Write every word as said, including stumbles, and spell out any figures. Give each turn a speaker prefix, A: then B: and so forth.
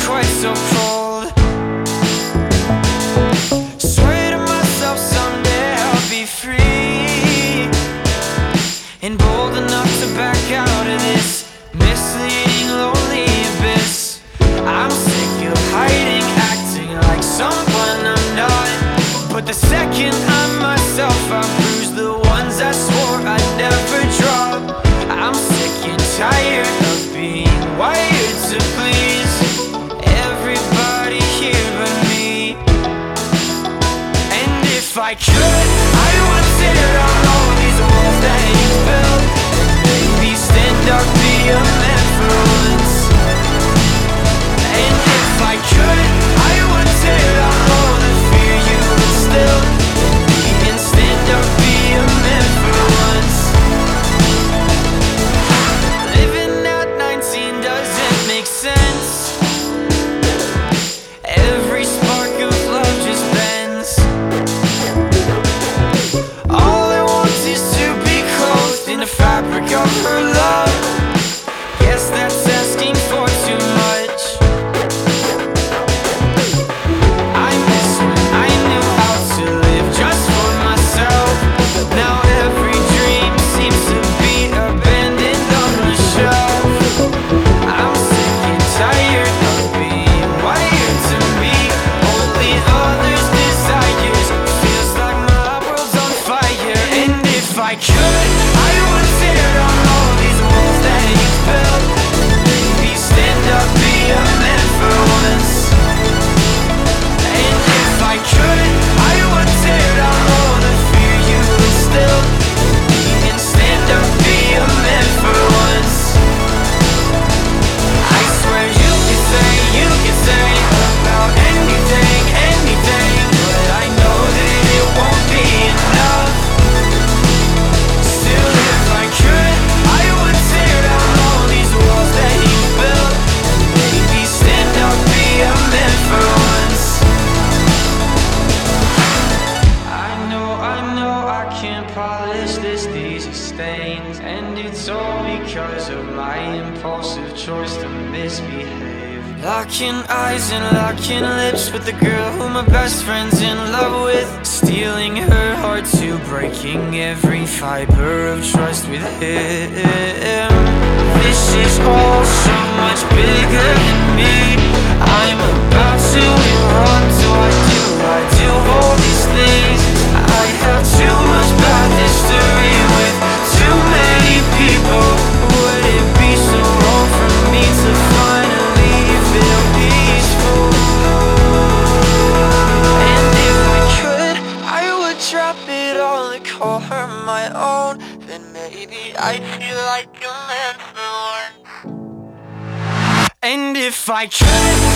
A: quite so cold. Swear to myself someday I'll be free and bold enough to back out of this misleading, lonely abyss. I'm sick of hiding, acting like someone I'm not. But the second I'm myself, I bruise the ones I swore I'd never drop. I'm sick and tired of being wired to please everybody here but me. And if I could, I would tear down all these walls that you built, and maybe stand up, be a man for once. And if I could, I would tear down all the fear you instilled, and stand up, be a man for once. Living at nineteen doesn't make sense. Every spark of love just bends. All I want is to be clothed in the fabric of her love. Guess that's asking for too much. I miss when I knew how to live just for myself. Now every dream seems to be abandoned on the shelf. I'm sick and tired of being wired to meet only others' desires. Feels like my world's on fire. And if I could, I would tear down all these walls that you've built, maybe stand up, be a man for once. And if I could, I would tear down all the fear you instilled, and stand up, be a man for once. I swear you can say, you can say about anything, anything, but I know that it won't be enough. Still, if I could, I would tear down all these walls that you built, and maybe stand up, be a man for once. I know, I know I can't polish this, these are stains, and it's all because of my impulsive choice to misbehave. Locking eyes and locking lips with the girl who my best friend's in love with, stealing her heart to breaking every fiber of trust with him. This is all so much bigger than me. I'm about to erupt. Do I do, I do all these things? I have too much bad history with too many people. Would it be so wrong for me to finally feel peaceful? And if I could, I would drop it all and call her my own. Then maybe I'd feel like a man for once. And if I could,